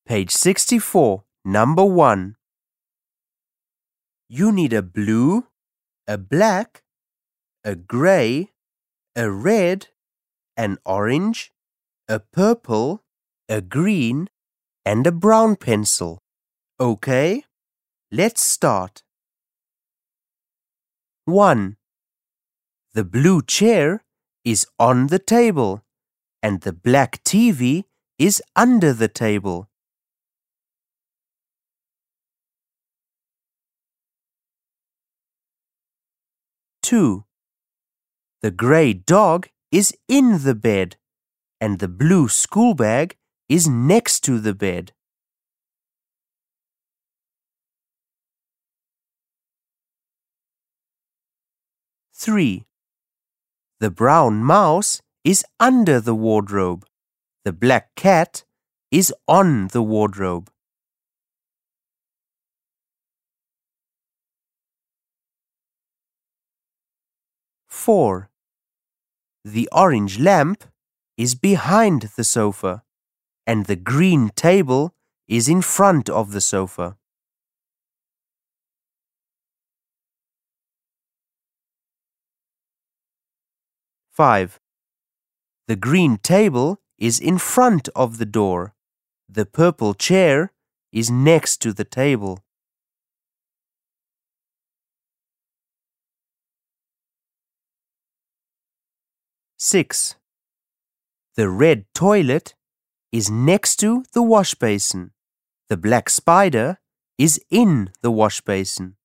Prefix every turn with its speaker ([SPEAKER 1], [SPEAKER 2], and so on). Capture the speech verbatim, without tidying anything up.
[SPEAKER 1] Page sixty-four, number one. You need a blue, a black, a grey, a red, an orange, a purple, a green, and a brown pencil. Okay? Let's start. one. The blue chair is on the table and the black T V is under the table. two. The grey dog is in the bed and the blue school bag is next to the bed. three. The brown mouse is under the wardrobe. The black cat is on the wardrobe. four. The orange lamp is behind the sofa and the green table is in front of the sofa. five. The green table is in front of the door. The purple chair is next to the table. six. The red toilet is next to the wash basin. The black spider is in the wash basin.